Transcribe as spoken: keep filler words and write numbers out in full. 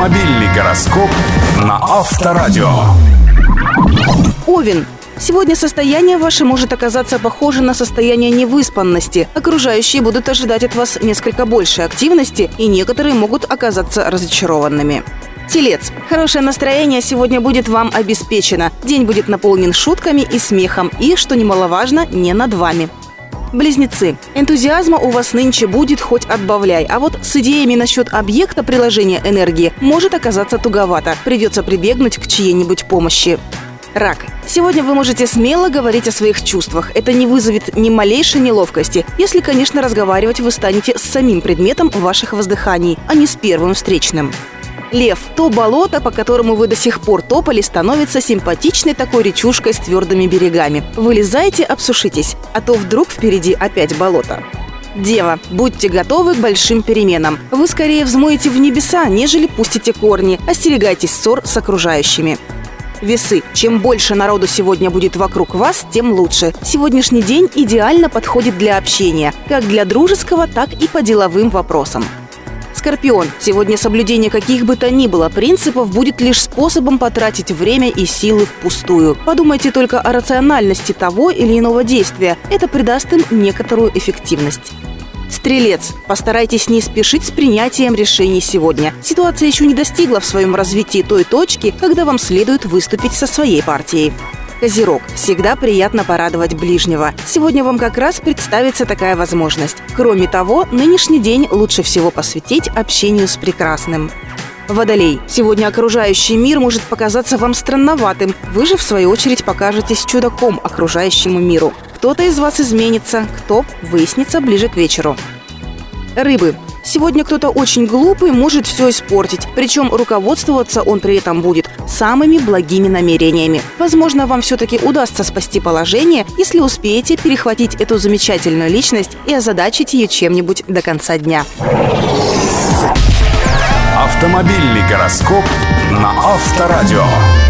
Автомобильный гороскоп на Авторадио. Овен. Сегодня состояние ваше может оказаться похоже на состояние невыспанности. Окружающие будут ожидать от вас несколько большей активности, и некоторые могут оказаться разочарованными. Телец. Хорошее настроение сегодня будет вам обеспечено. День будет наполнен шутками и смехом, и, что немаловажно, не над вами. Близнецы. Энтузиазма у вас нынче будет хоть отбавляй, а вот с идеями насчет объекта приложения энергии может оказаться туговато. Придется прибегнуть к чьей-нибудь помощи. Рак. Сегодня вы можете смело говорить о своих чувствах. Это не вызовет ни малейшей неловкости, если, конечно, разговаривать вы станете с самим предметом ваших воздыханий, а не с первым встречным. Лев. То болото, по которому вы до сих пор топали, становится симпатичной такой речушкой с твердыми берегами. Вылезайте, обсушитесь, а то вдруг впереди опять болото. Дева. Будьте готовы к большим переменам. Вы скорее взмоете в небеса, нежели пустите корни. Остерегайтесь ссор с окружающими. Весы. Чем больше народу сегодня будет вокруг вас, тем лучше. Сегодняшний день идеально подходит для общения, как для дружеского, так и по деловым вопросам. Скорпион. Сегодня соблюдение каких бы то ни было принципов будет лишь способом потратить время и силы впустую. Подумайте только о рациональности того или иного действия. Это придаст им некоторую эффективность. Стрелец. Постарайтесь не спешить с принятием решений сегодня. Ситуация еще не достигла в своем развитии той точки, когда вам следует выступить со своей партией. Козерог. Всегда приятно порадовать ближнего. Сегодня вам как раз представится такая возможность. Кроме того, нынешний день лучше всего посвятить общению с прекрасным. Водолей. Сегодня окружающий мир может показаться вам странноватым. Вы же, в свою очередь, покажетесь чудаком окружающему миру. Кто-то из вас изменится, кто выяснится ближе к вечеру. Рыбы. Сегодня кто-то очень глупый может все испортить, причем руководствоваться он при этом будет самыми благими намерениями. Возможно, вам все-таки удастся спасти положение, если успеете перехватить эту замечательную личность и озадачить ее чем-нибудь до конца дня. Автомобильный гороскоп на Авторадио.